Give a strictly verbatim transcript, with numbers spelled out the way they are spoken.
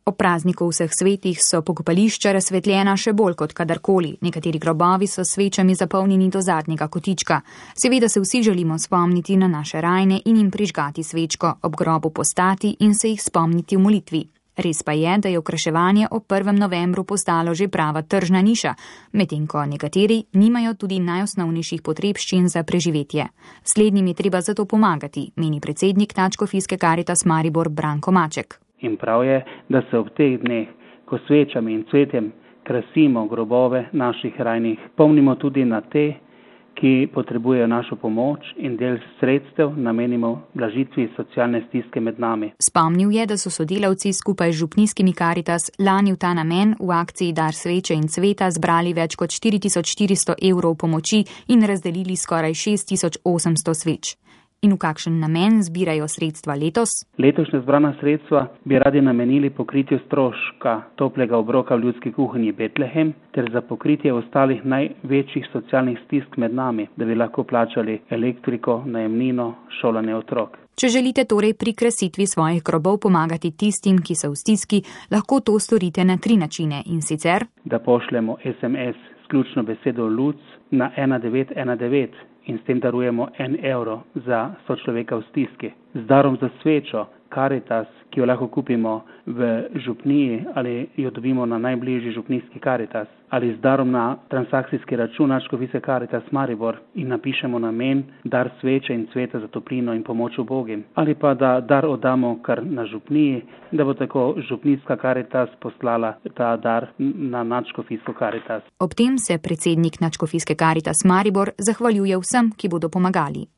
Ob prazniku vseh svetih so pokopališča razsvetljena še bolj kot kadarkoli. Nekateri grobovi so s svečami zapolnjeni do zadnjega kotička. Seveda se vsi želimo spomniti na naše rajne in jim prižgati svečko, ob grobu postati in se jih spomniti v molitvi. Res pa je, da je okraševanje ob prvem novembru postalo že prava tržna niša, medtem ko nekateri nimajo tudi najosnovnejših potrebščin za preživetje. Slednjim je treba zato pomagati, meni predsednik Nadškofijske Karitas Maribor Branko Maček. In prav je, da se ob teh dneh, ko svečami in cvetjem krasimo grobove naših rajnih, pomnimo tudi na te, ki potrebujejo našo pomoč in del sredstev namenimo blažitvi socialne stiske med nami. Spomnil je, da so sodelavci skupaj z župnijskimi Karitas lani v ta namen v akciji Dar sveče in cveta zbrali več kot štiri tisoč štiristo evrov pomoči in razdelili skoraj šest tisoč osemsto sveč. In v kakšen namen zbirajo sredstva letos? Letošnja zbrana sredstva bi radi namenili pokritju stroška toplega obroka v ljudski kuhinji Betlehem ter za pokritje ostalih največjih socialnih stisk med nami, da bi lahko plačali elektriko, najemnino, šolanje otrok. Če želite torej pri krasitvi svojih grobov pomagati tistim, ki so v stiski, lahko to storite na tri načine, in sicer, da pošljemo es em es s ključno besedo Luc na ena devet ena devet in s tem darujemo en evro za sočloveka v stiski. Z darom za svečo Karitas, ki jo lahko kupimo v župniji ali jo dobimo na najbližji župnijski Karitas, ali z darom na transakcijski račun Nadškofijske Karitas Maribor in napišemo namen dar sveče in cveta za toplino in pomoč ubogim. Ali pa da dar oddamo kar na župniji, da bo tako župnijska Karitas poslala ta dar na Nadškofijsko Karitas. Ob tem se predsednik Nadškofijske Karitas Maribor zahvaljuje vsem, ki bodo pomagali.